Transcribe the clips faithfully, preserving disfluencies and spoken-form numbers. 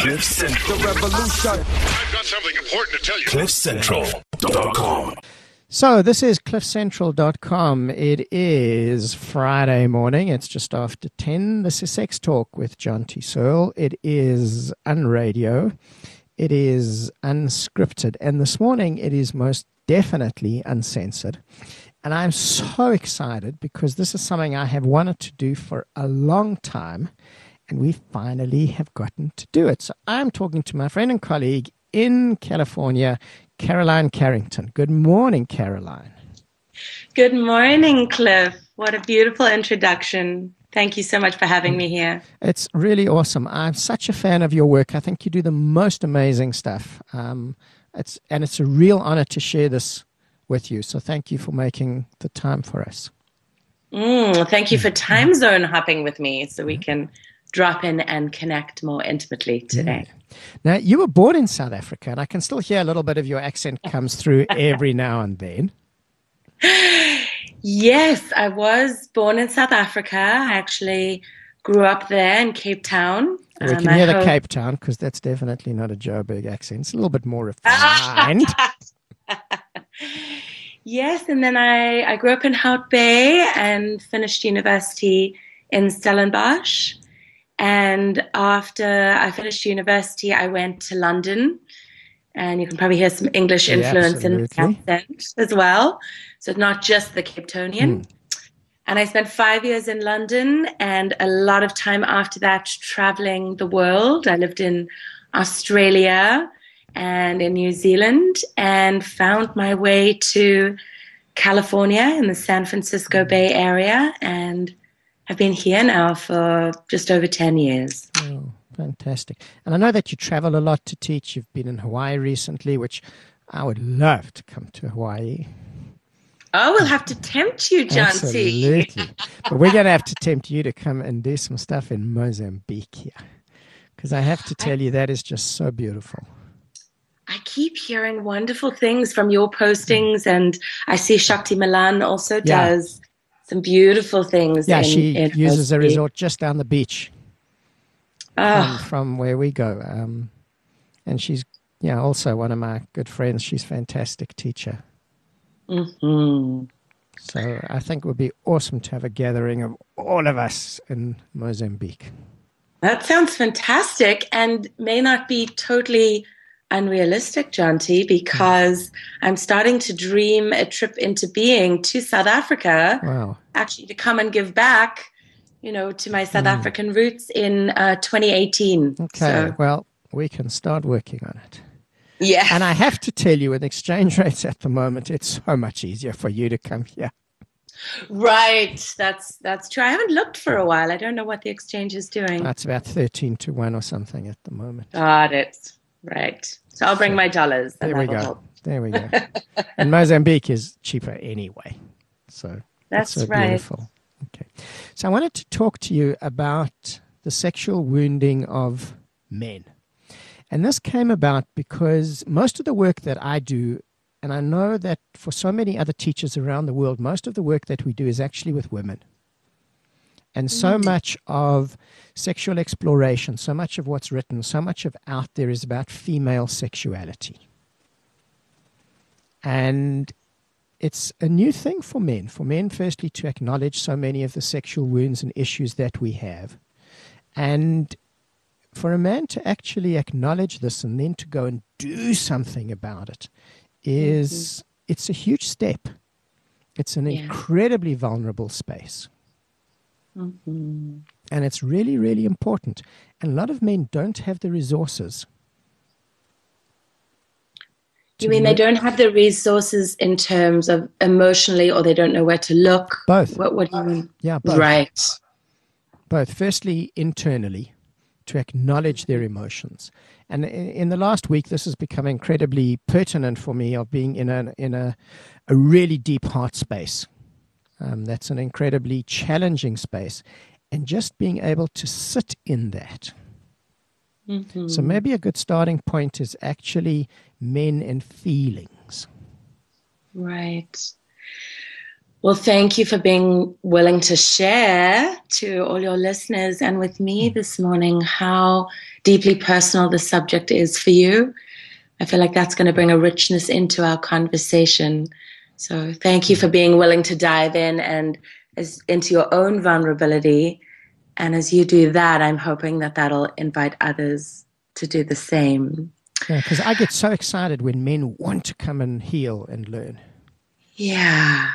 Cliff Central. The revolution. I've got something important to tell you. cliff central dot com. So this is cliff central dot com. It is Friday morning. It's just after ten. This is Sex Talk with John T. Searle. It is Unradio. It is unscripted. And this morning it is most definitely uncensored. And I'm so excited because this is something I have wanted to do for a long time. And we finally have gotten to do it. So I'm talking to my friend and colleague in California, Caroline Carrington. Good morning, Caroline. Good morning, Cliff. What a beautiful introduction. Thank you so much for having me here. It's really awesome. I'm such a fan of your work. I think you do the most amazing stuff. Um, it's and it's a real honor to share this with you. So thank you for making the time for us. Mm, thank you for time zone hopping with me so we can drop in and connect more intimately today. Yeah. Now, you were born in South Africa, and I can still hear a little bit of your accent comes through every now and then. Yes, I was born in South Africa. I actually grew up there in Cape Town. We can um, hear the hope... Cape Town, because that's definitely not a Joburg accent. It's a little bit more refined. Yes, and then I, I grew up in Hout Bay and finished university in Stellenbosch. And after I finished university, I went to London. And you can probably hear some English influence yeah, in the accent as well. So not just the Capetonian. Mm. And I spent five years in London and a lot of time after that traveling the world. I lived in Australia and in New Zealand and found my way to California in the San Francisco Bay Area. And I've been here now for just over ten years. Oh, fantastic. And I know that you travel a lot to teach. You've been in Hawaii recently, which I would love to come to Hawaii. Oh, we'll have to tempt you, John T. Absolutely. But we're going to have to tempt you to come and do some stuff in Mozambique here. Because I have to tell I, you, that is just so beautiful. I keep hearing wonderful things from your postings, and I see Shakti Milan also yeah. does some beautiful things. Yeah, in, she in uses Mozambique. a resort just down the beach oh. from, from where we go. Um, and she's yeah also one of my good friends. She's a fantastic teacher. Mm-hmm. So I think it would be awesome to have a gathering of all of us in Mozambique. That sounds fantastic and may not be totally unrealistic, John T, because I'm starting to dream a trip into being to South Africa. Wow. Actually to come and give back, you know, to my South mm. African roots in uh, twenty eighteen. Okay, so. Well, we can start working on it. Yeah. And I have to tell you, with exchange rates at the moment, it's so much easier for you to come here. Right. That's that's true. I haven't looked for a while. I don't know what the exchange is doing. That's about thirteen to one or something at the moment. Got it. Right. So I'll bring so, my dollars. There we go. Help. There we go. And Mozambique is cheaper anyway. So that's so right. Beautiful. Okay. So I wanted to talk to you about the sexual wounding of men. And this came about because most of the work that I do, and I know that for so many other teachers around the world, most of the work that we do is actually with women. And so mm. much of sexual exploration, so much of what's written, so much of out there is about female sexuality. And it's a new thing for men. For men, firstly, to acknowledge so many of the sexual wounds and issues that we have. And for a man to actually acknowledge this and then to go and do something about it is, mm-hmm. it's a huge step. It's an yeah. incredibly vulnerable space. Mm-hmm. And it's really, really important. And a lot of men don't have the resources. You mean they don't have the resources in terms of emotionally, or they don't know where to look? Both. What, what do you mean? Yeah, both. Right. Both. Firstly, internally, to acknowledge their emotions. And in, in the last week, this has become incredibly pertinent for me, of being in a, in a, a really deep heart space. Um, that's an incredibly challenging space. And just being able to sit in that. Mm-hmm. So maybe a good starting point is actually men and feelings. Right. Well, thank you for being willing to share to all your listeners and with me this morning how deeply personal the subject is for you. I feel like that's going to bring a richness into our conversation. So thank you for being willing to dive in and as, into your own vulnerability. And as you do that, I'm hoping that that'll invite others to do the same. Yeah, because I get so excited when men want to come and heal and learn. Yeah.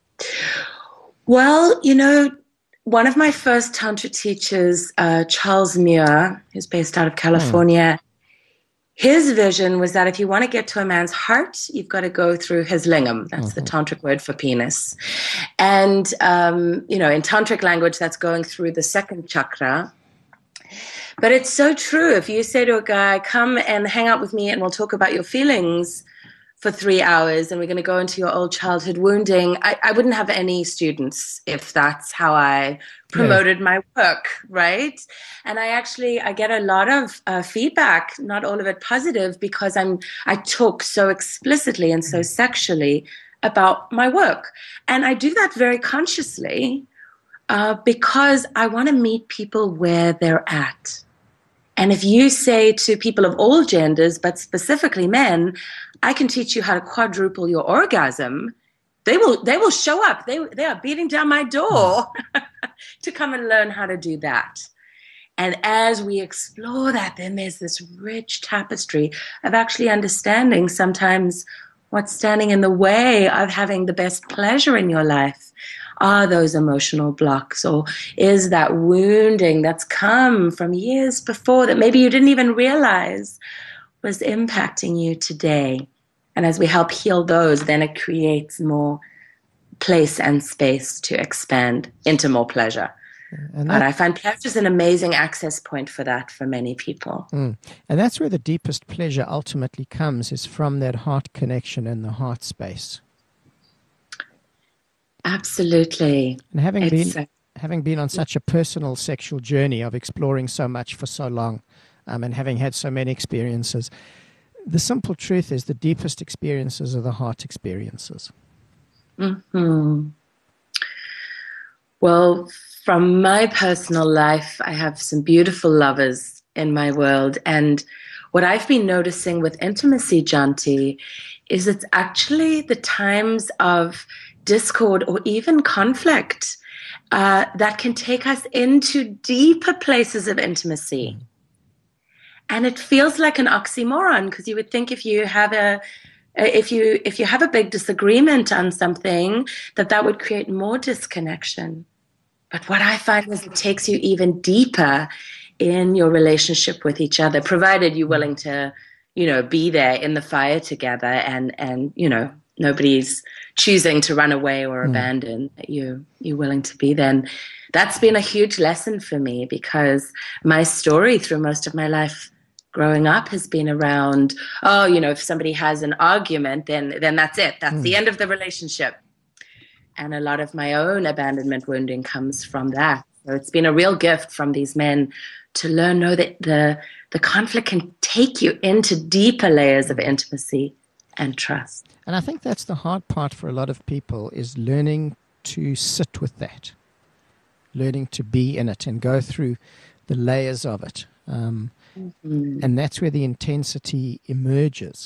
Well, you know, one of my first Tantra teachers, uh, Charles Muir, who's based out of California, mm. his vision was that if you want to get to a man's heart, you've got to go through his lingam. That's mm-hmm. the tantric word for penis. And, um, you know, in tantric language, that's going through the second chakra. But it's so true. If you say to a guy, come and hang out with me and we'll talk about your feelings for three hours and we're going to go into your old childhood wounding, I, I wouldn't have any students if that's how I promoted yeah. my work, right? And I actually, I get a lot of uh, feedback, not all of it positive, because I'm, I talk so explicitly and so sexually about my work. And I do that very consciously uh, because I want to meet people where they're at. And if you say to people of all genders, but specifically men, I can teach you how to quadruple your orgasm, they will they will show up. They they are beating down my door to come and learn how to do that. And as we explore that, then there's this rich tapestry of actually understanding sometimes what's standing in the way of having the best pleasure in your life. Are those emotional blocks, or is that wounding that's come from years before that maybe you didn't even realize was impacting you today? And as we help heal those, then it creates more place and space to expand into more pleasure. And, that, and I find pleasure is an amazing access point for that for many people. Mm. And that's where the deepest pleasure ultimately comes, is from that heart connection and the heart space. Absolutely. And having it's, been having been on such a personal sexual journey of exploring so much for so long, um, and having had so many experiences, the simple truth is the deepest experiences are the heart experiences. Mm-hmm. Well, from my personal life, I have some beautiful lovers in my world. And what I've been noticing with intimacy, Janti, is it's actually the times of discord or even conflict uh, that can take us into deeper places of intimacy. And it feels like an oxymoron, because you would think if you have a if you if you have a big disagreement on something, that that would create more disconnection. But what I find is it takes you even deeper in your relationship with each other, provided you're willing to, you know, be there in the fire together, and and you know, nobody's choosing to run away or mm. abandon, that you, you're willing to be there. And that's been a huge lesson for me, because my story through most of my life growing up has been around, oh, you know, if somebody has an argument, then then that's it. That's mm. the end of the relationship. And a lot of my own abandonment wounding comes from that. So it's been a real gift from these men to learn, know that the the conflict can take you into deeper layers of intimacy and trust. And I think that's the hard part for a lot of people, is learning to sit with that, learning to be in it and go through the layers of it. Um, mm-hmm. And that's where the intensity emerges,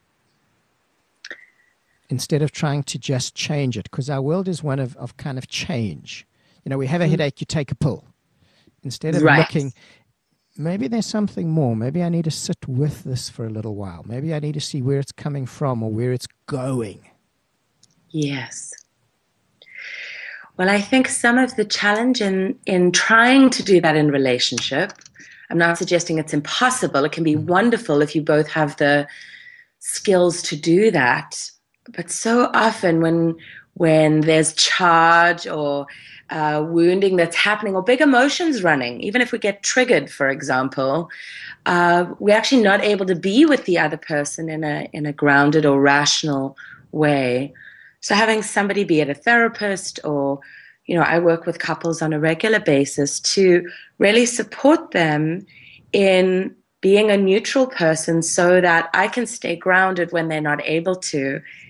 instead of trying to just change it, because our world is one of, of kind of change. You know, we have a headache, you take a pill. Instead of right. looking, maybe there's something more. Maybe I need to sit with this for a little while. Maybe I need to see where it's coming from or where it's going. Yes. Well, I think some of the challenge in, in trying to do that in relationship, I'm not suggesting it's impossible. It can be wonderful if you both have the skills to do that. But so often when when there's charge or uh, wounding that's happening, or big emotions running, even if we get triggered, for example, uh, we're actually not able to be with the other person in a in a grounded or rational way. So having somebody, be it a therapist or, you know, I work with couples on a regular basis to really support them in being a neutral person so that I can stay grounded when they're not able to,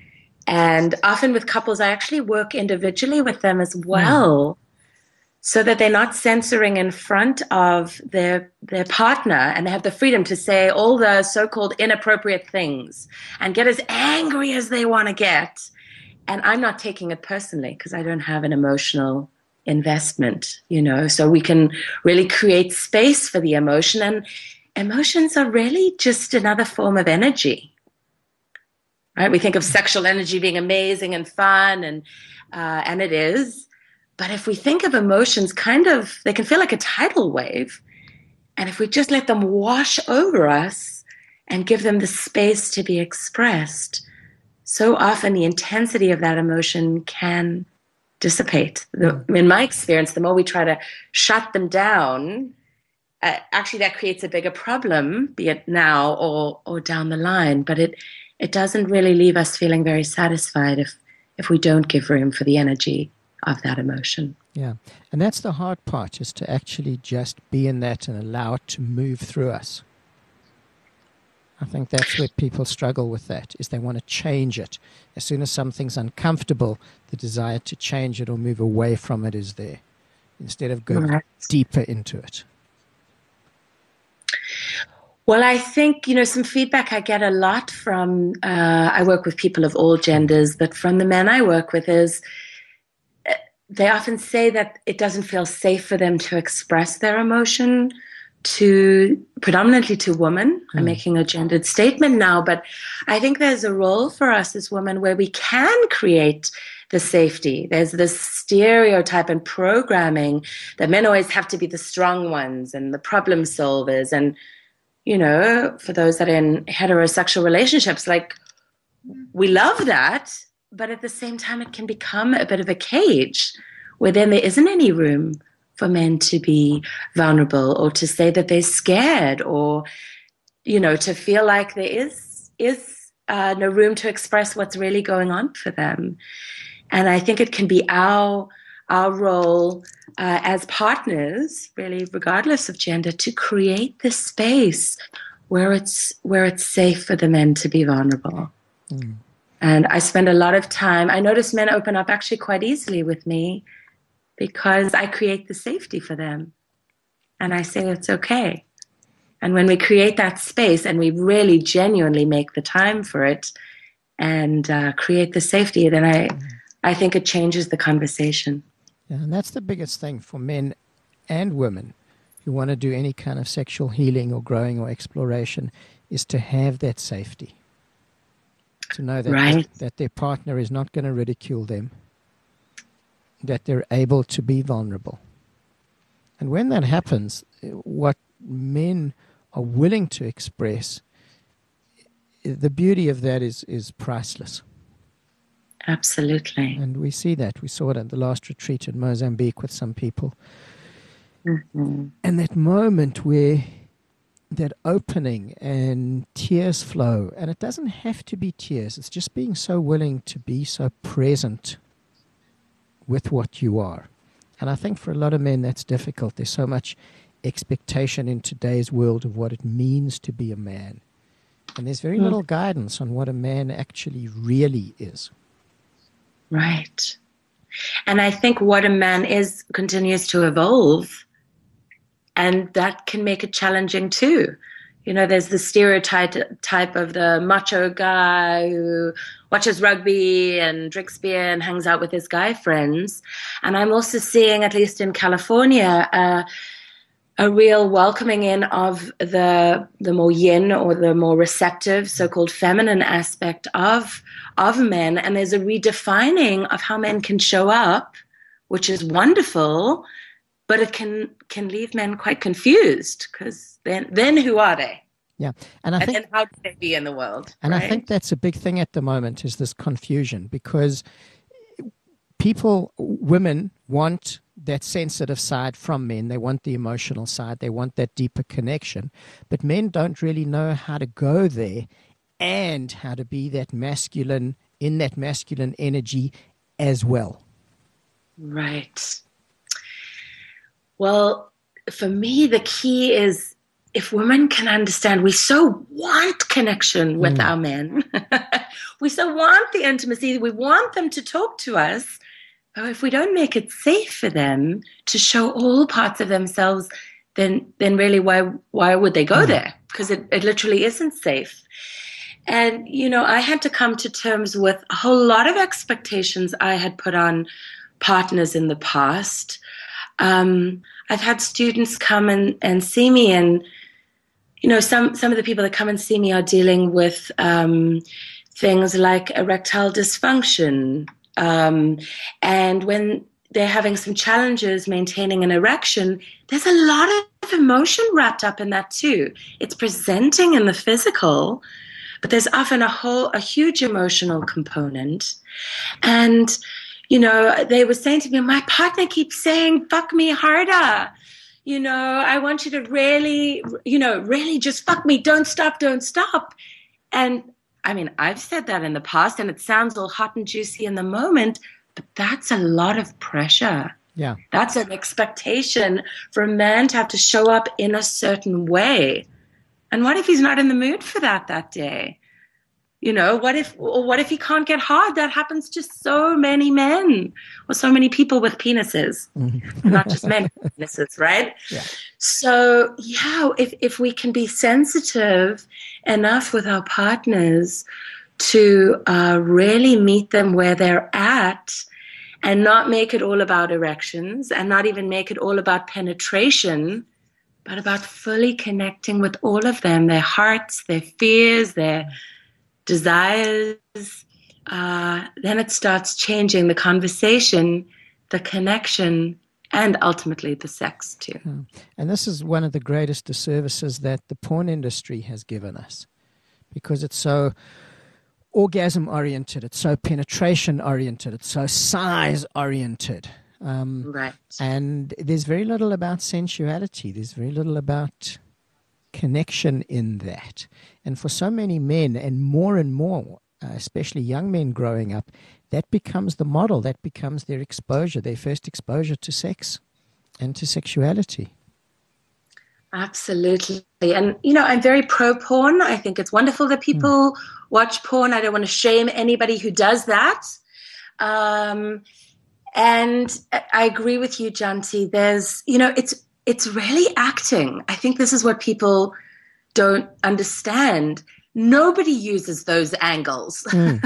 And often with couples, I actually work individually with them as well, mm. so that they're not censoring in front of their their partner, and they have the freedom to say all the so-called inappropriate things and get as angry as they want to get. And I'm not taking it personally because I don't have an emotional investment, you know, so we can really create space for the emotion. And emotions are really just another form of energy. Right? We think of sexual energy being amazing and fun, and uh, and it is. But if we think of emotions kind of, they can feel like a tidal wave. And if we just let them wash over us and give them the space to be expressed, so often the intensity of that emotion can dissipate. The, in my experience, the more we try to shut them down, uh, actually that creates a bigger problem, be it now or or down the line. But it It doesn't really leave us feeling very satisfied if, if we don't give room for the energy of that emotion. Yeah, and that's the hard part, is to actually just be in that and allow it to move through us. I think that's where people struggle with that, is they want to change it. As soon as something's uncomfortable, the desire to change it or move away from it is there, instead of going right. deeper into it. Well, I think, you know, some feedback I get a lot from, uh, I work with people of all genders, but from the men I work with is they often say that it doesn't feel safe for them to express their emotion to, predominantly to women. Mm. I'm making a gendered statement now, but I think there's a role for us as women where we can create the safety. There's this stereotype and programming that men always have to be the strong ones and the problem solvers. And you know, for those that are in heterosexual relationships, like, we love that, but at the same time, it can become a bit of a cage where then there isn't any room for men to be vulnerable or to say that they're scared, or, you know, to feel like there is, is uh, no room to express what's really going on for them. And I think it can be our our role uh, as partners, really, regardless of gender, to create this space where it's where it's safe for the men to be vulnerable. Mm. And I spend a lot of time, I notice men open up actually quite easily with me because I create the safety for them. And I say it's okay. And when we create that space and we really genuinely make the time for it and uh, create the safety, then I, mm. I think it changes the conversation. Yeah, and that's the biggest thing for men and women who want to do any kind of sexual healing or growing or exploration, is to have that safety. To know that, right. that, that their partner is not going to ridicule them, that they're able to be vulnerable. And when that happens, what men are willing to express, the beauty of that is, is priceless. Absolutely. And we see that. We saw it at the last retreat in Mozambique with some people. Mm-hmm. And that moment where that opening and tears flow, and it doesn't have to be tears. It's just being so willing to be so present with what you are. And I think for a lot of men that's difficult. There's so much expectation in today's world of what it means to be a man. And there's very mm. little guidance on what a man actually really is. Right. And I think what a man is continues to evolve, and that can make it challenging too. You know, there's the stereotype type of the macho guy who watches rugby and drinks beer and hangs out with his guy friends. And I'm also seeing, at least in California, uh, a real welcoming in of the the more yin or the more receptive, so-called feminine aspect of of men. And there's a redefining of how men can show up, which is wonderful, but it can can leave men quite confused, because then then who are they? Yeah, and I and think then how do they be in the world? And right? I think that's a big thing at the moment, is this confusion, because people, women want that sensitive side from men. They want the emotional side. They want that deeper connection. But men don't really know how to go there and how to be that masculine, in that masculine energy as well. Right. Well, for me, the key is if women can understand, we so want connection with mm. our men. We so want the intimacy. We want them to talk to us. But if we don't make it safe for them to show all parts of themselves, then then really why why would they go mm. there? Because it, it literally isn't safe. And, you know, I had to come to terms with a whole lot of expectations I had put on partners in the past. Um, I've had students come and, and see me, and, you know, some, some of the people that come and see me are dealing with um, things like erectile dysfunction. Um, and when they're having some challenges maintaining an erection, there's a lot of emotion wrapped up in that too. It's presenting in the physical, but there's often a whole, a huge emotional component. And, you know, they were saying to me, my partner keeps saying, fuck me harder. You know, I want you to really, you know, really just fuck me. Don't stop, don't stop. And I mean, I've said that in the past, and it sounds all hot and juicy in the moment, but that's a lot of pressure. Yeah. That's an expectation for a man to have to show up in a certain way. And what if he's not in the mood for that that day? You know, what if, or what if he can't get hard? That happens to so many men, or so many people with penises, mm-hmm. not just men with penises, right? Yeah. So, yeah, if, if we can be sensitive enough with our partners to uh, really meet them where they're at, and not make it all about erections, and not even make it all about penetration, but about fully connecting with all of them, their hearts, their fears, their desires, uh, then it starts changing the conversation, the connection, and ultimately the sex too. And this is one of the greatest disservices that the porn industry has given us, because it's so orgasm-oriented, it's so penetration-oriented, it's so size-oriented. Um, right. And there's very little about sensuality. There's very little about connection in that. And for so many men, and more and more, uh, especially young men growing up, that becomes the model. That becomes their exposure, their first exposure to sex and to sexuality. Absolutely. And, you know, I'm very pro-porn. I think it's wonderful that people mm. watch porn. I don't want to shame anybody who does that. Um And I agree with you, Janti. There's, you know, it's it's really acting. I think this is what people don't understand. Nobody uses those angles. Mm.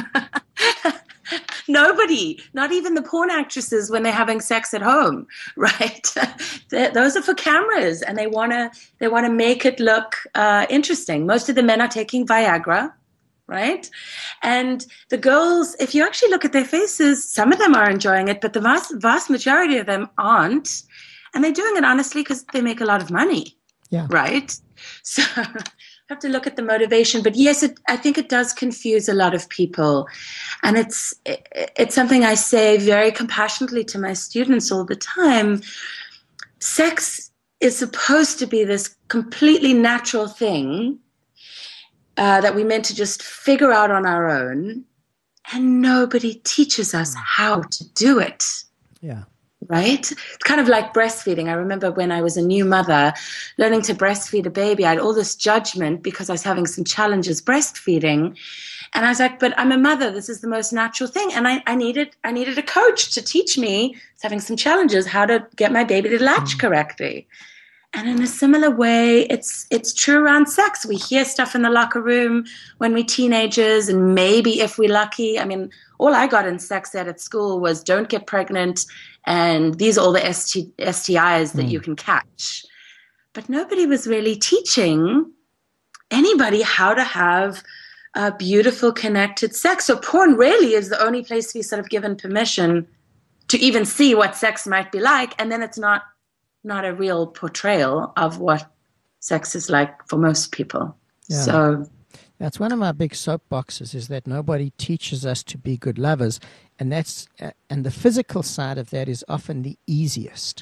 Nobody, not even the porn actresses when they're having sex at home, right? Those are for cameras, and they wanna they wanna make it look uh, interesting. Most of the men are taking Viagra. Right? And the girls, if you actually look at their faces, some of them are enjoying it, but the vast, vast majority of them aren't. And they're doing it honestly because they make a lot of money. Yeah. Right? So you have to look at the motivation. But yes, it, I think it does confuse a lot of people. And it's, it, it's something I say very compassionately to my students all the time. Sex is supposed to be this completely natural thing Uh, that we meant to just figure out on our own, and nobody teaches us how to do it. Yeah. Right? It's kind of like breastfeeding. I remember when I was a new mother, learning to breastfeed a baby, I had all this judgment because I was having some challenges breastfeeding. And I was like, but I'm a mother. This is the most natural thing. And I, I needed I needed a coach to teach me, I was having some challenges, how to get my baby to latch mm. correctly. And in a similar way, it's it's true around sex. We hear stuff in the locker room when we're teenagers, and maybe if we're lucky. I mean, all I got in sex ed at school was don't get pregnant, and these are all the S T, S T Is that mm. you can catch. But nobody was really teaching anybody how to have a beautiful, connected sex. So porn really is the only place to be sort of given permission to even see what sex might be like, and then it's not not a real portrayal of what sex is like for most people. Yeah. So that's one of my big soapboxes, is that nobody teaches us to be good lovers, and that's uh, and the physical side of that is often the easiest.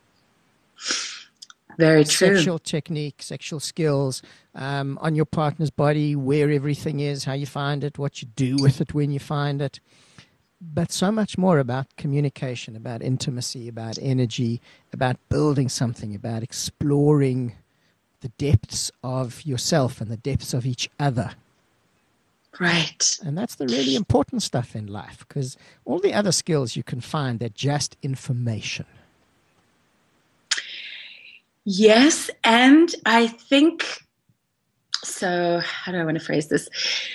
Very true. Sexual technique, sexual skills, um, on your partner's body, where everything is, how you find it, what you do with it when you find it. But so much more about communication, about intimacy, about energy, about building something, about exploring the depths of yourself and the depths of each other. Right. And that's the really important stuff in life, because all the other skills you can find, they're just information. Yes, and I think, so how do I want to phrase this?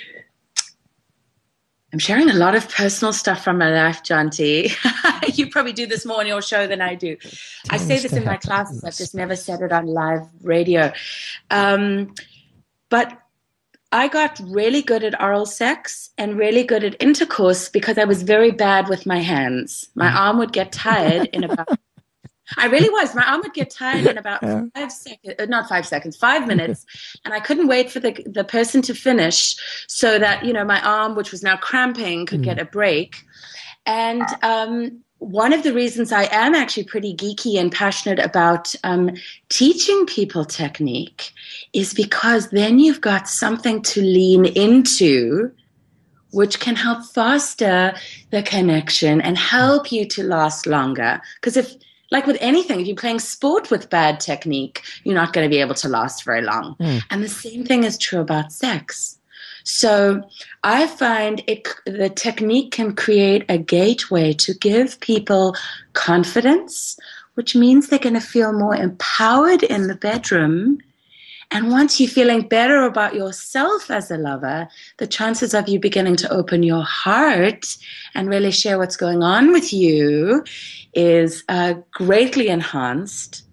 I'm sharing a lot of personal stuff from my life, Jonty. You probably do this more on your show than I do. I say this in my classes. I've just never said it on live radio. Um, but I got really good at oral sex and really good at intercourse because I was very bad with my hands. My arm would get tired in about... I really was. My arm would get tired in about yeah. five seconds, not five seconds, five minutes. And I couldn't wait for the the person to finish so that, you know, my arm, which was now cramping, could mm. get a break. And um, one of the reasons I am actually pretty geeky and passionate about um, teaching people technique is because then you've got something to lean into, which can help foster the connection and help you to last longer. Because if Like with anything, if you're playing sport with bad technique, you're not going to be able to last very long. Mm. And the same thing is true about sex. So I find it, the technique can create a gateway to give people confidence, which means they're going to feel more empowered in the bedroom. And once you're feeling better about yourself as a lover, the chances of you beginning to open your heart and really share what's going on with you is uh, greatly enhanced.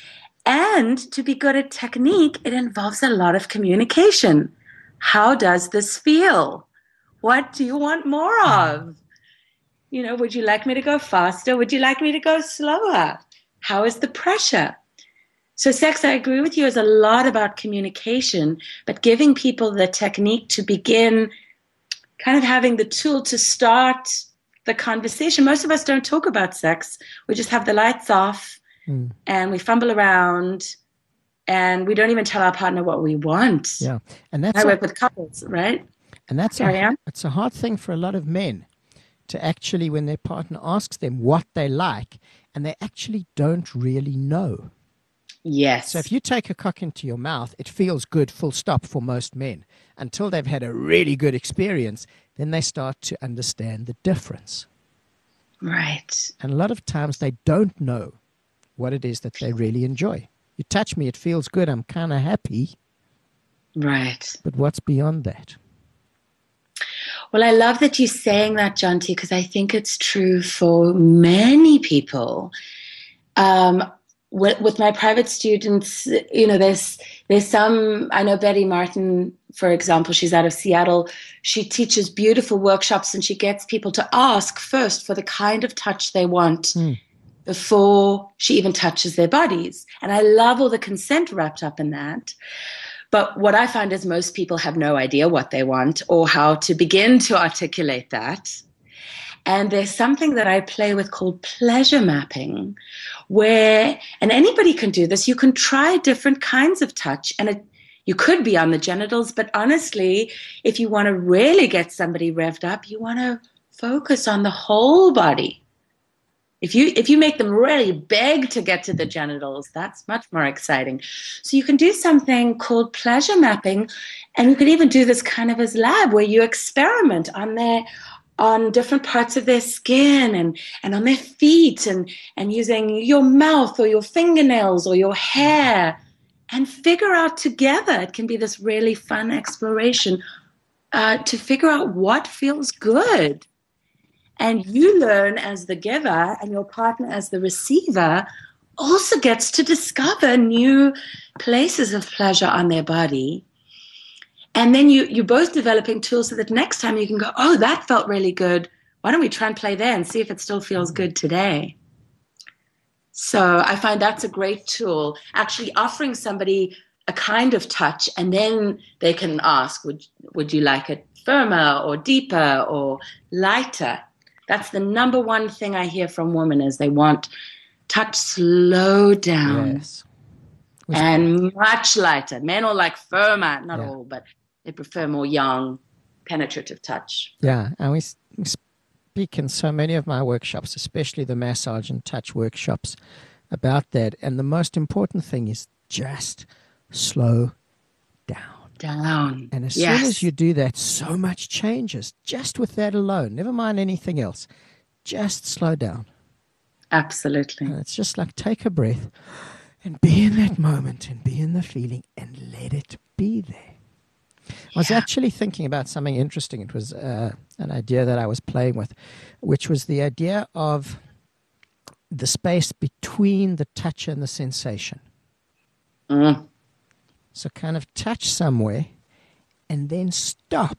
And to be good at technique, it involves a lot of communication. How does this feel? What do you want more of? You know, would you like me to go faster? Would you like me to go slower? How is the pressure? So sex, I agree with you, is a lot about communication, but giving people the technique to begin kind of having the tool to start the conversation. Most of us don't talk about sex. We just have the lights off mm. and we fumble around and we don't even tell our partner what we want. Yeah. And that's I a, work with couples, right? And that's a, it's a hard thing for a lot of men to actually, when their partner asks them what they like, and they actually don't really know. Yes. So if you take a cock into your mouth, it feels good, full stop, for most men. Until they've had a really good experience, then they start to understand the difference. Right. And a lot of times they don't know what it is that they really enjoy. You touch me, it feels good, I'm kind of happy. Right. But what's beyond that? Well, I love that you're saying that, Jonty, because I think it's true for many people. Um, with, with my private students, you know, there's there's some, I know Betty Martin, for example, she's out of Seattle. She teaches beautiful workshops and she gets people to ask first for the kind of touch they want mm. before she even touches their bodies. And I love all the consent wrapped up in that. But what I find is most people have no idea what they want or how to begin to articulate that. And there's something that I play with called pleasure mapping, where, and anybody can do this, you can try different kinds of touch, and it, you could be on the genitals, but honestly, if you want to really get somebody revved up, you want to focus on the whole body. If you if you make them really beg to get to the genitals, that's much more exciting. So you can do something called pleasure mapping, and you can even do this kind of as lab, where you experiment on their on different parts of their skin and, and on their feet and, and using your mouth or your fingernails or your hair, and figure out together. It can be this really fun exploration uh, to figure out what feels good. And you learn as the giver, and your partner as the receiver also gets to discover new places of pleasure on their body. And then you, you're both developing tools so that next time you can go, oh, that felt really good. Why don't we try and play there and see if it still feels good today? So I find that's a great tool, actually offering somebody a kind of touch, and then they can ask, would, would you like it firmer or deeper or lighter? That's the number one thing I hear from women, is they want touch slow down yes. and much lighter. Men are like firmer, not yeah. all, but they prefer more young, penetrative touch. Yeah, and we, we speak in so many of my workshops, especially the massage and touch workshops, about that. And the most important thing is just slow down. Down. And as yes. soon as you do that, so much changes just with that alone. Never mind anything else. Just slow down. Absolutely. And it's just like take a breath and be in that moment and be in the feeling and let it be there. I was yeah. actually thinking about something interesting. It was uh, an idea that I was playing with, which was the idea of the space between the touch and the sensation. Mm. So kind of touch somewhere and then stop.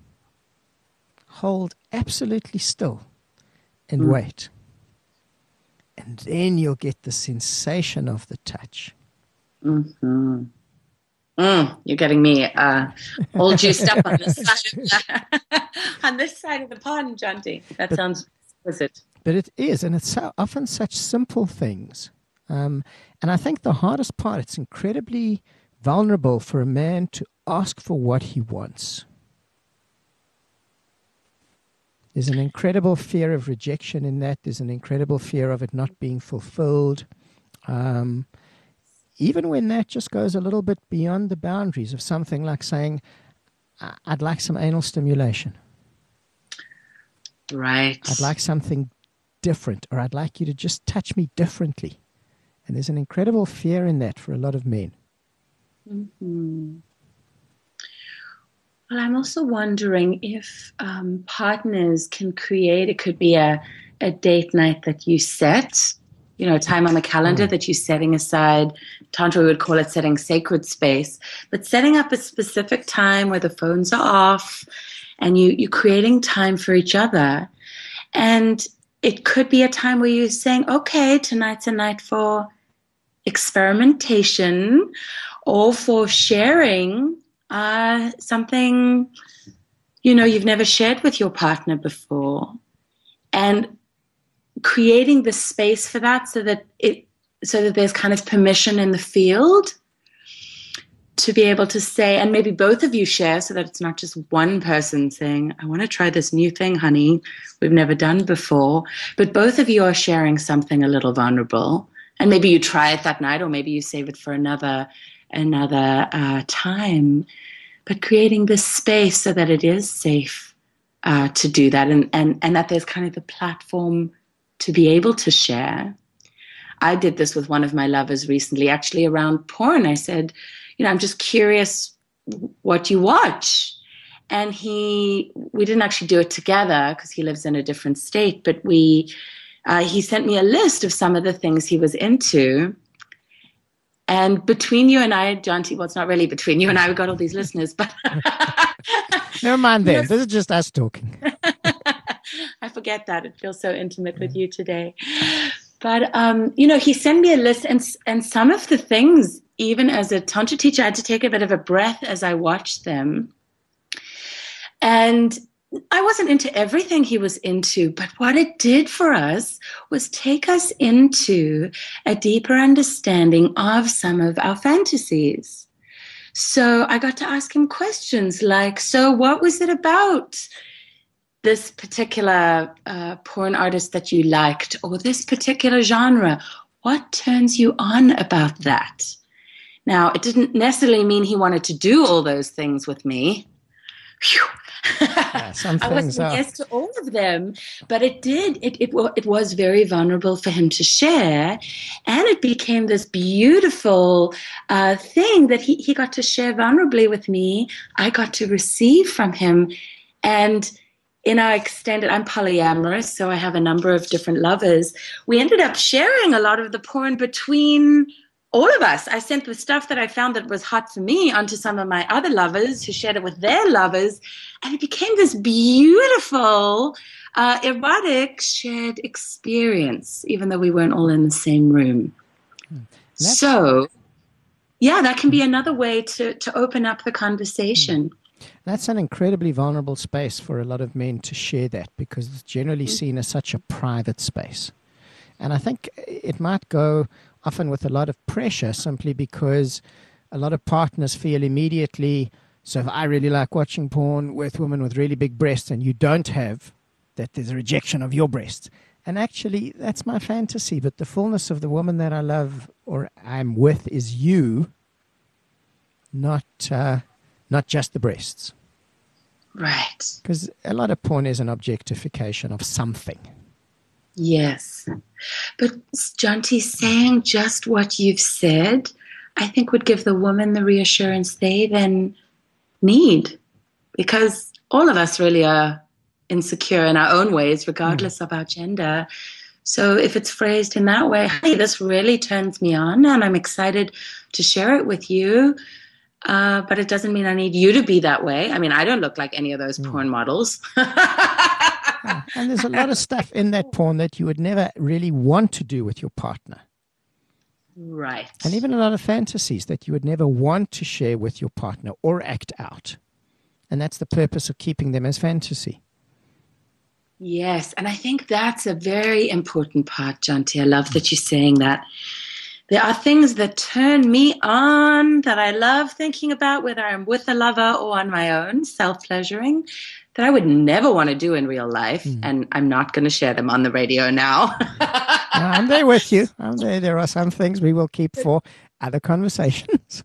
Hold absolutely still and Mm. wait. And then you'll get the sensation of the touch. Mm-hmm. Mm, you're getting me uh, all juiced up on this side of the, on this side of the pond, Jonty. That but, sounds exquisite. But it is, and it's so often such simple things. Um, and I think the hardest part, it's incredibly vulnerable for a man to ask for what he wants. There's an incredible fear of rejection in that. There's an incredible fear of it not being fulfilled. Um, even when that just goes a little bit beyond the boundaries of something like saying, I'd like some anal stimulation. Right. I'd like something different, or I'd like you to just touch me differently. And there's an incredible fear in that for a lot of men. Mm-hmm. Well, I'm also wondering if um, partners can create, it could be a, a date night that you set, you know, time on the calendar mm. that you're setting aside. Tantra would call it setting sacred space, but setting up a specific time where the phones are off and you, you're creating time for each other. And it could be a time where you're saying, okay, tonight's a night for experimentation or for sharing uh, something, you know, you've never shared with your partner before. And creating the space for that so that it so that there's kind of permission in the field to be able to say, and maybe both of you share so that it's not just one person saying, I want to try this new thing, honey, we've never done before, but both of you are sharing something a little vulnerable. And maybe you try it that night, or maybe you save it for another another uh, time, but creating this space so that it is safe uh, to do that, and, and, and that there's kind of the platform to be able to share. I did this with one of my lovers recently, actually around porn. I said, you know, I'm just curious what you watch. And he, we didn't actually do it together because he lives in a different state, but we, uh, he sent me a list of some of the things he was into. And between you and I, Jonty, well, it's not really between you and I, we've got all these listeners, but. Never mind then. This is just us talking. I forget that. It feels so intimate with you today. But, um, you know, he sent me a list, and and some of the things, even as a Tantra teacher, I had to take a bit of a breath as I watched them. And I wasn't into everything he was into, but what it did for us was take us into a deeper understanding of some of our fantasies. So I got to ask him questions like, so what was it about this particular uh, porn artist that you liked, or this particular genre? What turns you on about that? Now, it didn't necessarily mean he wanted to do all those things with me. Yeah, some I things wasn't are. yes to all of them, but it did. It, it it was very vulnerable for him to share, and it became this beautiful uh, thing that he he got to share vulnerably with me. I got to receive from him, and in our extended, I'm polyamorous, so I have a number of different lovers. We ended up sharing a lot of the porn between all of us. I sent the stuff that I found that was hot for me onto some of my other lovers who shared it with their lovers. And it became this beautiful, uh, erotic shared experience, even though we weren't all in the same room. That's- so, yeah, that can be another way to, to open up the conversation. That's an incredibly vulnerable space for a lot of men to share that, because it's generally seen as such a private space. And I think it might go often with a lot of pressure, simply because a lot of partners feel immediately, so if I really like watching porn with women with really big breasts and you don't have, that there's a rejection of your breasts. And actually, that's my fantasy, but the fullness of the woman that I love or I'm with is you. not uh, not just the breasts. Right. Because a lot of porn is an objectification of something. Yes. But Jonty, saying just what you've said, I think would give the woman the reassurance they then need. Because all of us really are insecure in our own ways, regardless mm. of our gender. So if it's phrased in that way, hey, this really turns me on and I'm excited to share it with you. Uh, but it doesn't mean I need you to be that way. I mean, I don't look like any of those mm. porn models. Yeah. And there's a lot of stuff in that porn that you would never really want to do with your partner. Right. And even a lot of fantasies that you would never want to share with your partner or act out. And that's the purpose of keeping them as fantasy. Yes. And I think that's a very important part, Jonty. I love that you're saying that. There are things that turn me on that I love thinking about, whether I'm with a lover or on my own, self-pleasuring, that I would never want to do in real life. Mm. And I'm not going to share them on the radio now. No, I'm there with you. I'm there. There are some things we will keep for other conversations.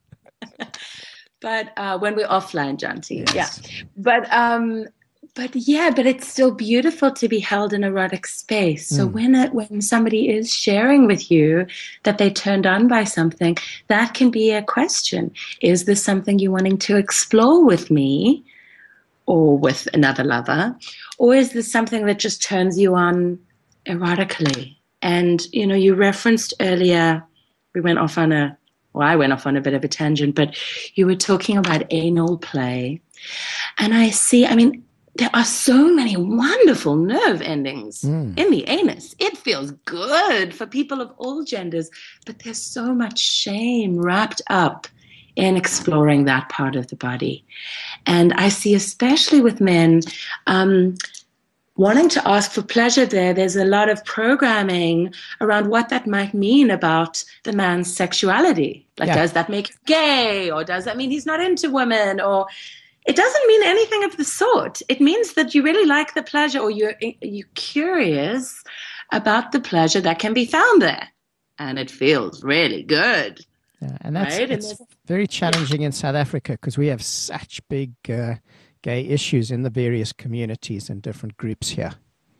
But uh, when we're offline, Jonty, yes. yeah. But um, but yeah, but it's still beautiful to be held in erotic space. So mm. when it, when somebody is sharing with you that they turned on by something, that can be a question. Is this something you're wanting to explore with me or with another lover? Or is this something that just turns you on erotically? And, you know, you referenced earlier, we went off on a, well, I went off on a bit of a tangent, but you were talking about anal play. And I see, I mean, there are so many wonderful nerve endings mm. in the anus. It feels good for people of all genders, but there's so much shame wrapped up in exploring that part of the body. And I see, especially with men, um, wanting to ask for pleasure there, there's a lot of programming around what that might mean about the man's sexuality. Like, yeah. does that make him gay? Or does that mean he's not into women? Or it doesn't mean anything of the sort. It means that you really like the pleasure, or you're, you're curious about the pleasure that can be found there. And it feels really good. Yeah, and that's right? it's and very challenging in South Africa because we have such big uh, gay issues in the various communities and different groups here.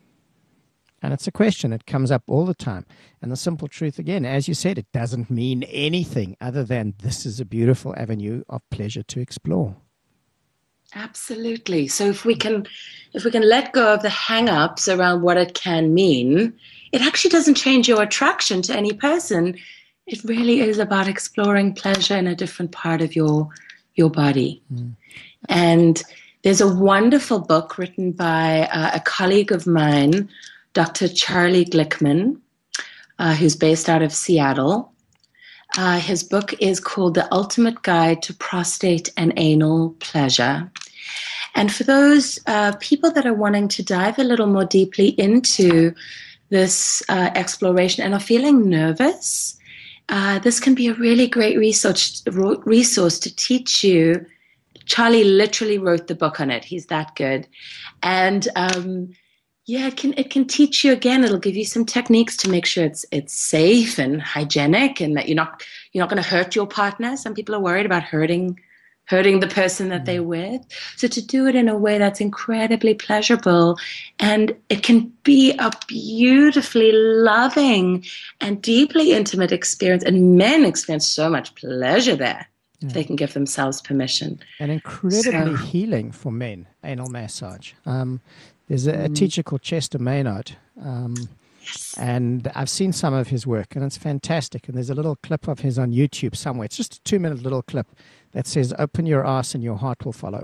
And it's a question that comes up all the time. And the simple truth, again, as you said, it doesn't mean anything other than this is a beautiful avenue of pleasure to explore. Absolutely. So if we can, if we can let go of the hang-ups around what it can mean, it actually doesn't change your attraction to any person. It really is about exploring pleasure in a different part of your your body. Mm. And there's a wonderful book written by uh, a colleague of mine, Doctor Charlie Glickman, uh, who's based out of Seattle. Uh, his book is called The Ultimate Guide to Prostate and Anal Pleasure. And for those uh, people that are wanting to dive a little more deeply into this uh, exploration and are feeling nervous, uh, this can be a really great resource, resource to teach you. Charlie literally wrote the book on it. He's that good. And um, yeah, it can it can teach you again. It'll give you some techniques to make sure it's it's safe and hygienic, and that you're not you're not going to hurt your partner. Some people are worried about hurting hurting the person that they're with. So to do it in a way that's incredibly pleasurable, and it can be a beautifully loving and deeply intimate experience. And men experience so much pleasure there. Yeah. They can give themselves permission. And incredibly so. healing for men, anal massage. Um, there's a, a mm. teacher called Chester Maynard, um, yes. and I've seen some of his work, and it's fantastic. And there's a little clip of his on YouTube somewhere. It's just a two-minute little clip that says, open your ass and your heart will follow.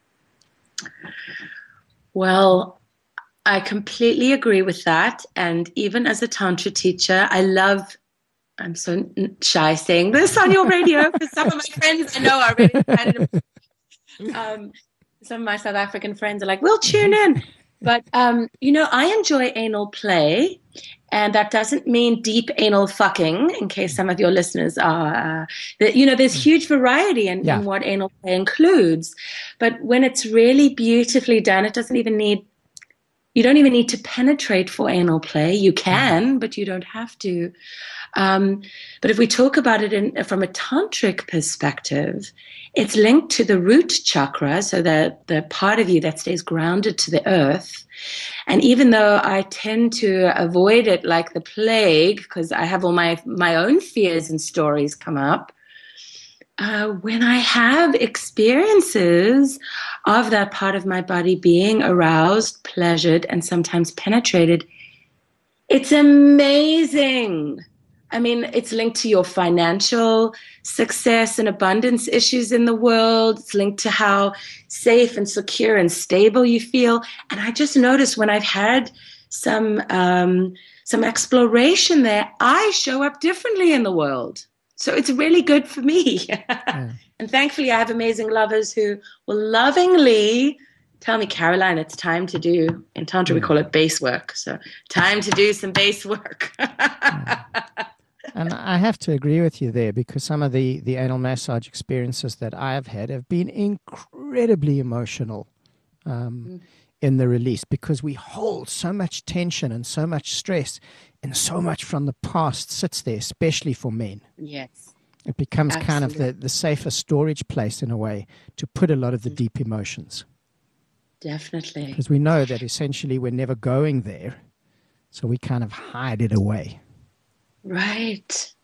Well, I completely agree with that. And even as a Tantra teacher, I love I'm so shy saying this on your radio because some of my friends I know are really excited. Um, some of my South African friends are like, we'll tune in. But, um, you know, I enjoy anal play, and that doesn't mean deep anal fucking, in case some of your listeners are, uh, that, you know, there's huge variety in, yeah. in what anal play includes. But when it's really beautifully done, it doesn't even need you don't even need to penetrate for anal play. You can, but you don't have to. Um, but if we talk about it in, from a tantric perspective, it's linked to the root chakra, so the, the part of you that stays grounded to the earth. And even though I tend to avoid it like the plague, because I have all my, my own fears and stories come up, uh, when I have experiences of that part of my body being aroused, pleasured, and sometimes penetrated, it's amazing. I mean, it's linked to your financial success and abundance issues in the world. It's linked to how safe and secure and stable you feel. And I just noticed when I've had some um, some exploration there, I show up differently in the world. So it's really good for me. Yeah. And thankfully, I have amazing lovers who will lovingly tell me, Caroline, it's time to do, in Tantra, we call it base work. So time to do some base work. Yeah. And I have to agree with you there, because some of the, the anal massage experiences that I have had have been incredibly emotional um, mm. in the release, because we hold so much tension and so much stress, and so much from the past sits there, especially for men. Yes. It becomes Absolutely. kind of the, the safer storage place in a way to put a lot of the mm. deep emotions. Definitely. Because we know that essentially we're never going there, so we kind of hide it away. Right.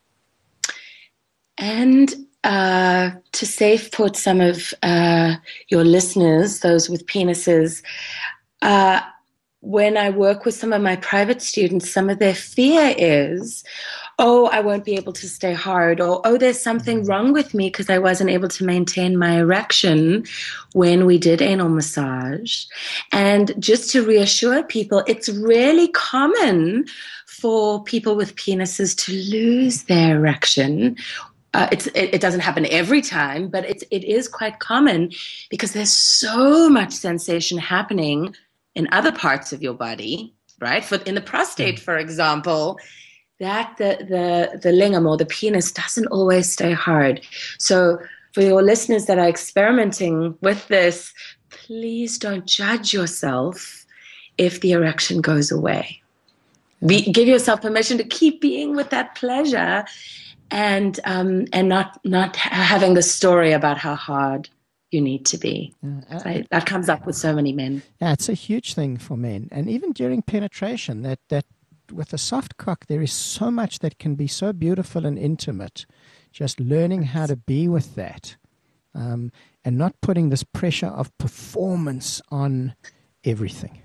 And uh, to safe put some of uh, your listeners, those with penises, uh, when I work with some of my private students, some of their fear is, oh, I won't be able to stay hard, or, oh, there's something wrong with me because I wasn't able to maintain my erection when we did anal massage. And just to reassure people, it's really common for people with penises to lose their erection. Uh, it's, it, it doesn't happen every time, but it's, it is quite common because there's so much sensation happening in other parts of your body, right? For, in the prostate, for example, that the, the, the lingam or the penis doesn't always stay hard. So for your listeners that are experimenting with this, please don't judge yourself if the erection goes away. Be, give yourself permission to keep being with that pleasure, and um, and not not having the story about how hard you need to be. Yeah, I, that comes up with so many men. Yeah, it's a huge thing for men, and even during penetration, that that with a soft cock, there is so much that can be so beautiful and intimate. Just learning how to be with that, um, and not putting this pressure of performance on everything.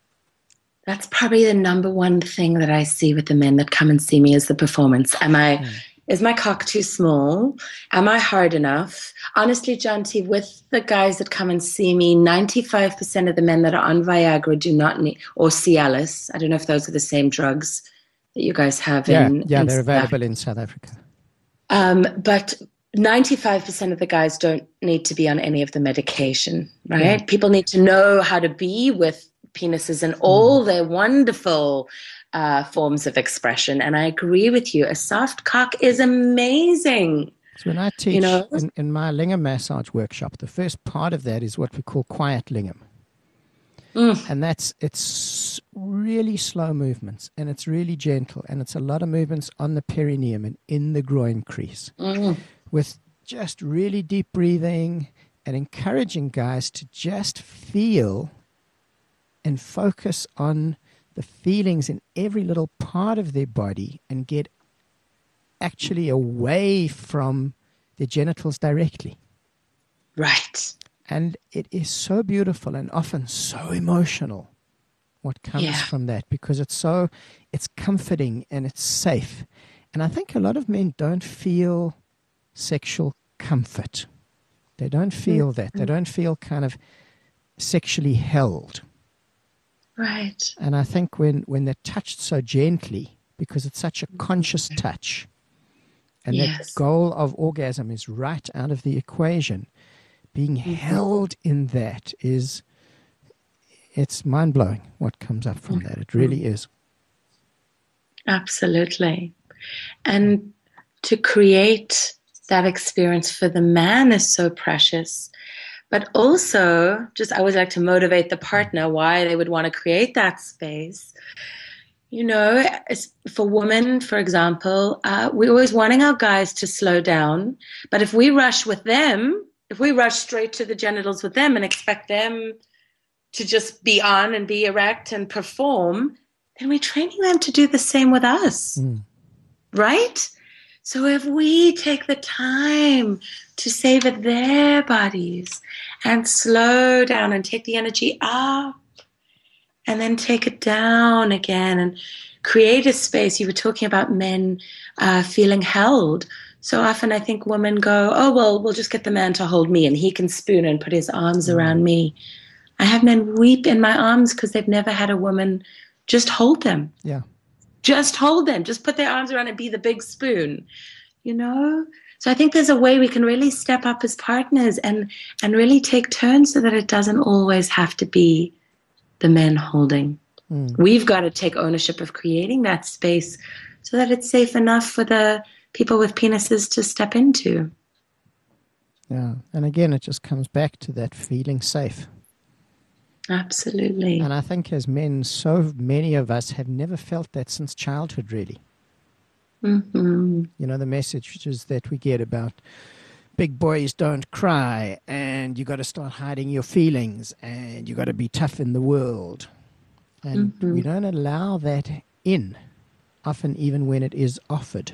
That's probably the number one thing that I see with the men that come and see me is the performance. Am I, mm. is my cock too small? Am I hard enough? Honestly, Janti, with the guys that come and see me, ninety-five percent of the men that are on Viagra do not need, or Cialis. I don't know if those are the same drugs that you guys have yeah, in Yeah, in they're South available Africa. in South Africa. Um, but ninety-five percent of the guys don't need to be on any of the medication, right? Mm. People need to know how to be with penises and all mm. their wonderful uh, forms of expression. And I agree with you. A soft cock is amazing. So when I teach you know? in, in my lingam massage workshop, the first part of that is what we call quiet lingam. Mm. And that's, it's really slow movements, and it's really gentle, and it's a lot of movements on the perineum and in the groin crease, mm. with just really deep breathing and encouraging guys to just feel and focus on the feelings in every little part of their body and get actually away from their genitals directly. Right. And it is so beautiful and often so emotional what comes yeah. from that, because it's so, it's comforting and it's safe. And I think a lot of men don't feel sexual comfort. They don't feel mm-hmm. that. They don't feel kind of sexually held. Right. And I think when, when they're touched so gently, because it's such a conscious touch, and yes. that goal of orgasm is right out of the equation, being mm-hmm. held in that is, it's mind-blowing what comes up from mm-hmm. that. It really is. Absolutely. And to create that experience for the man is so precious. But also, just I always like to motivate the partner why they would want to create that space. You know, for women, for example, uh, we're always wanting our guys to slow down. But if we rush with them, if we rush straight to the genitals with them and expect them to just be on and be erect and perform, then we're training them to do the same with us, mm. right? So if we take the time to savor their bodies and slow down and take the energy up and then take it down again and create a space. You were talking about men uh, feeling held. So often I think women go, oh, well, we'll just get the man to hold me and he can spoon and put his arms mm. around me. I have men weep in my arms because they've never had a woman just hold them. Yeah. Just hold them. Just put their arms around and be the big spoon, you know? So I think there's a way we can really step up as partners and, and really take turns so that it doesn't always have to be the men holding. Mm. We've got to take ownership of creating that space so that it's safe enough for the people with penises to step into. Yeah. And again, it just comes back to that feeling safe. Absolutely. And I think as men, so many of us have never felt that since childhood, really. Mm-hmm. You know, the messages that we get about big boys don't cry and you got to start hiding your feelings and you got to be tough in the world. And mm-hmm. we don't allow that in, often even when it is offered.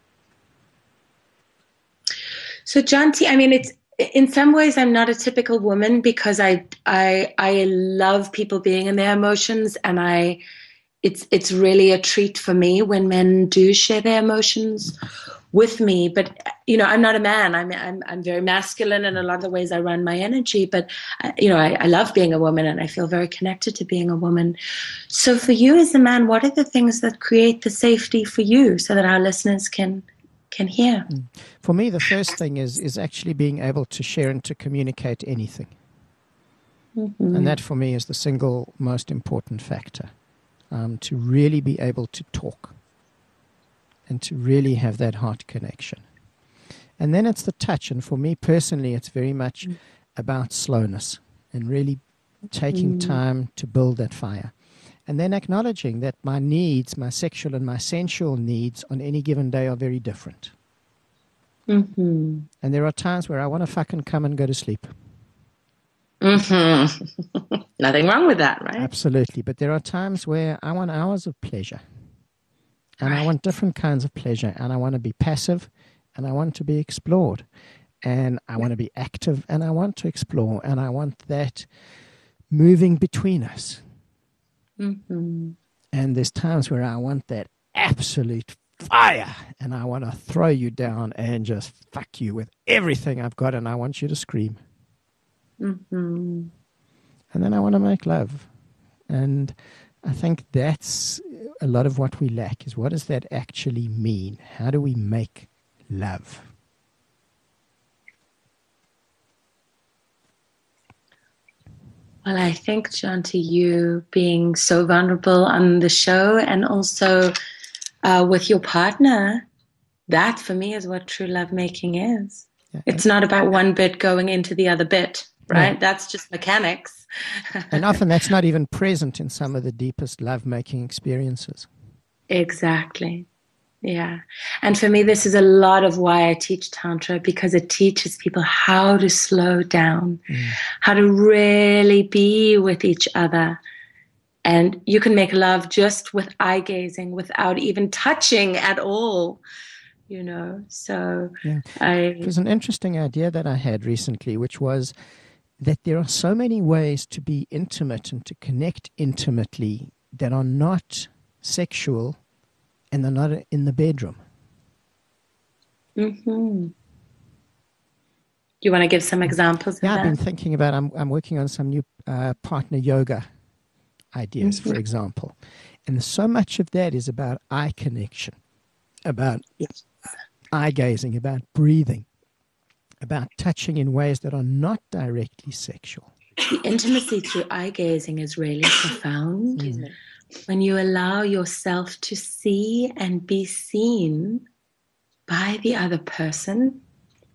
So, Jonty, I mean, it's in some ways I'm not a typical woman because I I I love people being in their emotions, and I it's it's really a treat for me when men do share their emotions with me. But you know, I'm not a man. I'm I'm I'm very masculine in a lot of the ways I run my energy. But uh, you know, I, I love being a woman, and I feel very connected to being a woman. So, for you as a man, what are the things that create the safety for you, so that our listeners can can hear? For me, the first thing is is actually being able to share and to communicate anything. Mm-hmm. And that for me is the single most important factor, um, to really be able to talk and to really have that heart connection. And then it's the touch. And for me personally, it's very much mm. about slowness and really taking mm. time to build that fire. And then acknowledging that my needs, my sexual and my sensual needs on any given day are very different. Mm-hmm. And there are times where I want to fucking come and go to sleep. Mm-hmm. Nothing wrong with that, right? Absolutely. But there are times where I want hours of pleasure. And right. I want different kinds of pleasure. And I want to be passive and I want to be explored. And I want to be active and I want to explore. And I want that moving between us. Mm-hmm. And there's times where I want that absolute fire and I want to throw you down and just fuck you with everything I've got and I want you to scream. Mm-hmm. And then I want to make love. And I think that's a lot of what we lack is what does that actually mean? How do we make love? Well, I think, Jonty, you being so vulnerable on the show and also uh, with your partner, that for me is what true lovemaking is. Yeah. It's not about one bit going into the other bit, right? No. That's just mechanics. And often that's not even present in some of the deepest lovemaking experiences. Exactly. Yeah. And for me, this is a lot of why I teach Tantra, because it teaches people how to slow down, mm. how to really be with each other. And you can make love just with eye gazing without even touching at all, you know. So yeah. I... There's an interesting idea that I had recently, which was that there are so many ways to be intimate and to connect intimately that are not sexual and they're not in the bedroom. Mm-hmm. Do you want to give some examples yeah, of that? I've been thinking about, I'm, I'm working on some new uh, partner yoga ideas, mm-hmm. for example. And so much of that is about eye connection, about yes. eye gazing, about breathing, about touching in ways that are not directly sexual. The intimacy through eye gazing is really profound. Mm. When you allow yourself to see and be seen by the other person,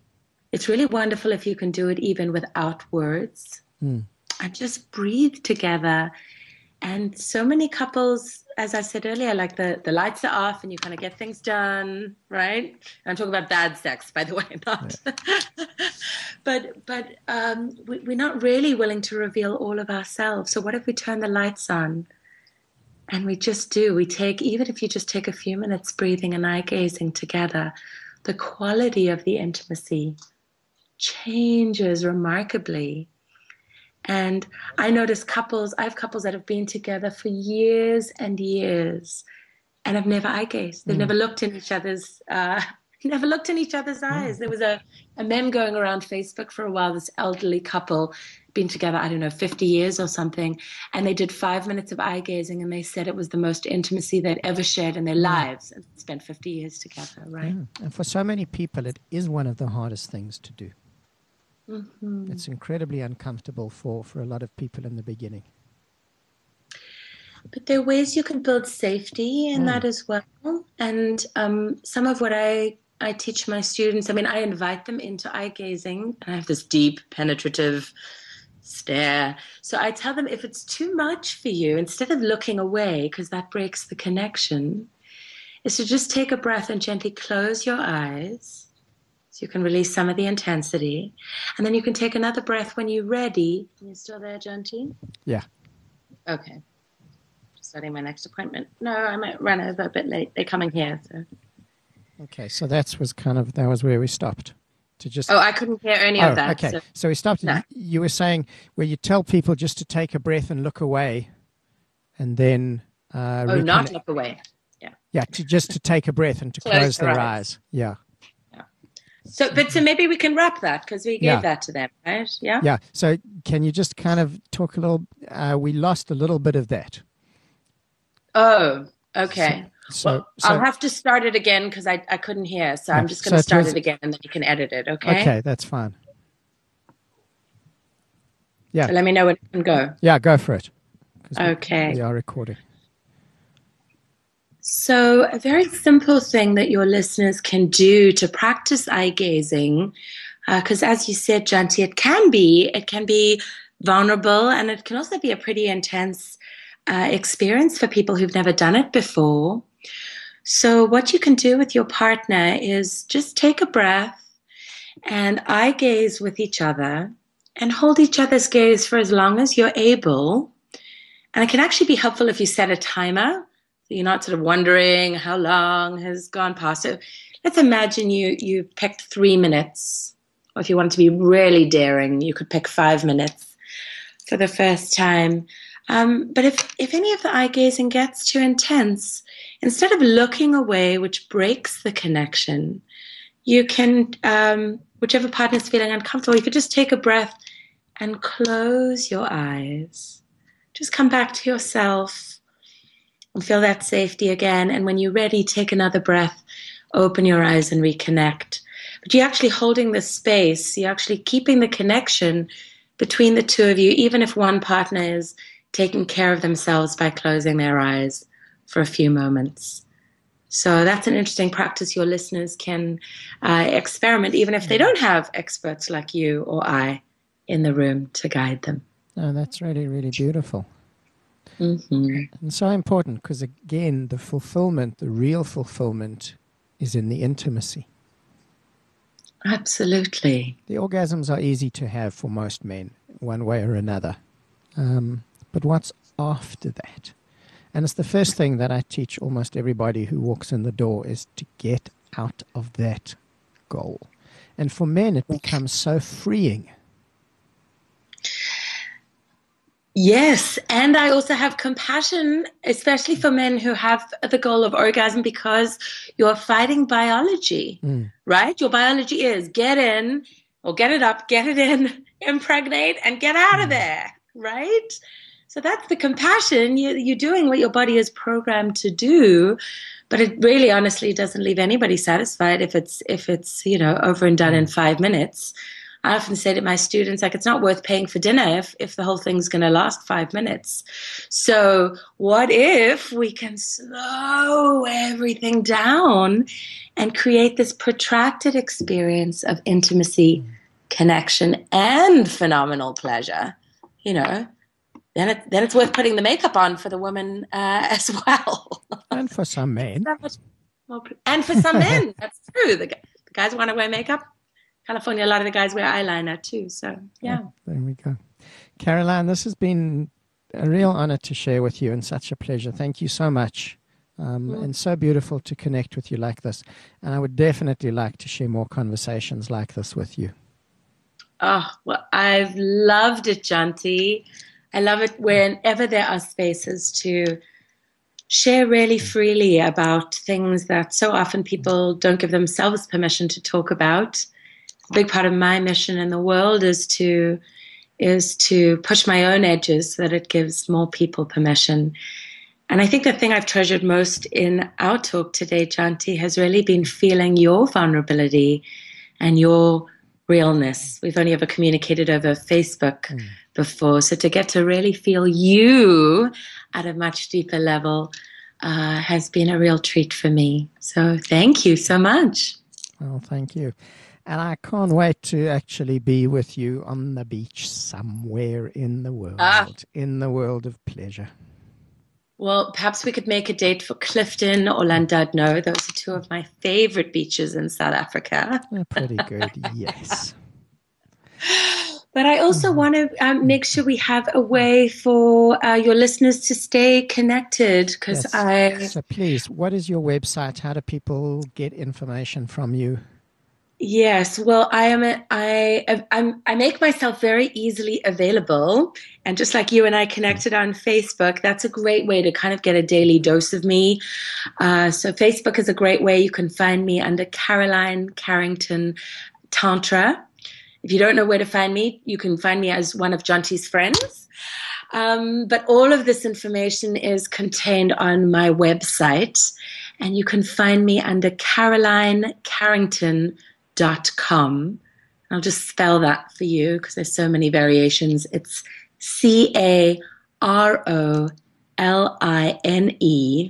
it's really wonderful if you can do it even without words Mm. and just breathe together. And so many couples, as I said earlier, like the, the lights are off and you kind of get things done, right? And I'm talking about bad sex, by the way, not. Yeah. but but um, we, we're not really willing to reveal all of ourselves. So what if we turn the lights on and we just do? We take, even if you just take a few minutes breathing and eye gazing together, the quality of the intimacy changes remarkably. And I notice couples, I have couples that have been together for years and years and have never eye gazed. They've mm. never looked in each other's, uh, never looked in each other's eyes. Mm. There was a, a meme going around Facebook for a while, this elderly couple, been together, I don't know, fifty years or something. And they did five minutes of eye gazing and they said it was the most intimacy they'd ever shared in their lives and spent fifty years together, right? Mm. And for so many people, it is one of the hardest things to do. Mm-hmm. It's incredibly uncomfortable for, for a lot of people in the beginning. But there are ways you can build safety in mm. that as well. And um, some of what I, I teach my students, I mean, I invite them into eye gazing. And I have this deep, penetrative stare. So I tell them if it's too much for you, instead of looking away, because that breaks the connection, is to just take a breath and gently close your eyes. So you can release some of the intensity. And then you can take another breath when you're ready. Are you still there, Janti? Yeah. Okay. Just starting my next appointment. No, I might run over a bit late. They're coming here. So. Okay, so that was kind of, that was where we stopped. To just. Oh, I couldn't hear any oh, of that. Okay, so, so we stopped. No. You were saying where you tell people just to take a breath and look away and then. Uh, oh, reconnect. Not look away. Yeah. Yeah, to, just to take a breath and to close, close their eyes. eyes. Yeah. So, but so maybe we can wrap that because we gave yeah. that to them, right? Yeah. Yeah. So, can you just kind of talk a little? Uh, we lost a little bit of that. Oh, okay. So, so, well, so I'll have to start it again because I I couldn't hear. So yeah, I'm just going to so start it, was, it again, and then you can edit it. Okay. Okay, that's fine. Yeah. So let me know when it can go. Yeah, go for it. Okay. We, we are recording. So a very simple thing that your listeners can do to practice eye gazing, because uh, as you said, Janti, it can be, it can be vulnerable and it can also be a pretty intense uh, experience for people who've never done it before. So what you can do with your partner is just take a breath and eye gaze with each other and hold each other's gaze for as long as you're able. And it can actually be helpful if you set a timer. You're not sort of wondering how long has gone past. So let's imagine you you picked three minutes. Or if you want to be really daring, you could pick five minutes for the first time. Um, but if, if any of the eye gazing gets too intense, instead of looking away, which breaks the connection, you can, um, whichever partner is feeling uncomfortable, you could just take a breath and close your eyes. Just come back to yourself. And feel that safety again. And when you're ready, take another breath, open your eyes and reconnect. But you're actually holding the space. You're actually keeping the connection between the two of you, even if one partner is taking care of themselves by closing their eyes for a few moments. So that's an interesting practice your listeners can uh, experiment, even if they don't have experts like you or I in the room to guide them. Oh, that's really, really beautiful. Mm-hmm. And so important because, again, the fulfillment, the real fulfillment is in the intimacy. Absolutely. The orgasms are easy to have for most men, one way or another. Um, but what's after that? And it's the first thing that I teach almost everybody who walks in the door is to get out of that goal. And for men, it becomes so freeing. Yes, and I also have compassion, especially for men who have the goal of orgasm, because you're fighting biology, mm. right? Your biology is get in or get it up, get it in, impregnate, and get out mm. of there, right? So that's the compassion. You, you're doing what your body is programmed to do, but it really honestly doesn't leave anybody satisfied if it's, if it's you know, over and done in five minutes. I often say to my students, like, it's not worth paying for dinner if, if the whole thing's going to last five minutes. So what if we can slow everything down and create this protracted experience of intimacy, connection, and phenomenal pleasure? You know, then it, then it's worth putting the makeup on for the woman uh, as well. And for some men. And for some men, that's true. The, the guys want to wear makeup. California, a lot of the guys wear eyeliner too. So, yeah. Oh, there we go. Caroline, this has been a real honor to share with you and such a pleasure. Thank you so much. Um, mm. And so beautiful to connect with you like this. And I would definitely like to share more conversations like this with you. Oh, well, I've loved it, Janti. I love it whenever there are spaces to share really freely about things that so often people don't give themselves permission to talk about. A big part of my mission in the world is to is to push my own edges so that it gives more people permission. And I think the thing I've treasured most in our talk today, Janti, has really been feeling your vulnerability and your realness. We've only ever communicated over Facebook mm. before. So to get to really feel you at a much deeper level uh, has been a real treat for me. So thank you so much. Well, thank you. And I can't wait to actually be with you on the beach somewhere in the world, ah. in the world of pleasure. Well, perhaps we could make a date for Clifton or Llandudno. Those are two of my favorite beaches in South Africa. They're pretty good, yes. But I also mm-hmm. want to um, make sure we have a way for uh, your listeners to stay connected. Because yes. I so please, what is your website? How do people get information from you? Yes, well, I am. A, I I'm, I make myself very easily available, and just like you and I connected on Facebook, that's a great way to kind of get a daily dose of me. Uh, so Facebook is a great way. You can find me under Caroline Carrington Tantra. If you don't know where to find me, you can find me as one of Janti's friends. Um, but all of this information is contained on my website, and you can find me under Caroline Carrington. Dot com. I'll just spell that for you because there's so many variations. It's C A R O L I N E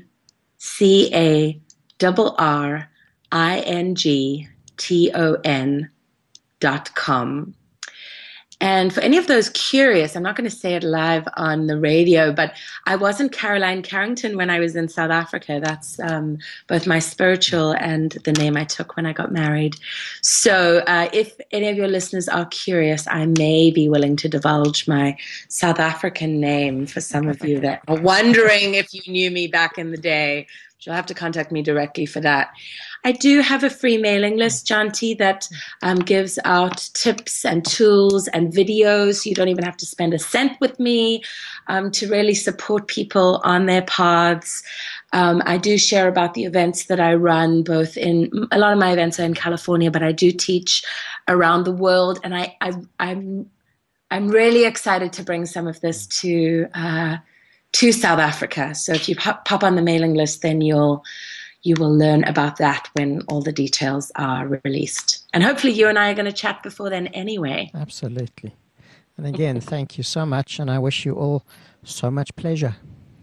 C A R R I N G T O N dot com. And for any of those curious, I'm not going to say it live on the radio, but I wasn't Caroline Carrington when I was in South Africa. That's um, both my spiritual and the name I took when I got married. So uh, if any of your listeners are curious, I may be willing to divulge my South African name for some of you that are wondering if you knew me back in the day. You'll have to contact me directly for that. I do have a free mailing list, Janti, that um, gives out tips and tools and videos. You don't even have to spend a cent with me um, to really support people on their paths. Um, I do share about the events that I run, both in a lot of my events are in California, but I do teach around the world. And I, I, I'm, I'm really excited to bring some of this to uh, to South Africa. So if you pop, pop on the mailing list, then you'll you will learn about that when all the details are released. And hopefully you and I are going to chat before then anyway. Absolutely. And again, thank you so much, and I wish you all so much pleasure.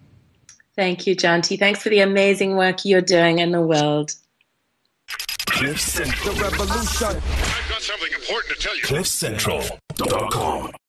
Thank you, Janti. Thanks for the amazing work you're doing in the world. Cliff Central. The revolution. I've got something important to tell you. cliff central dot com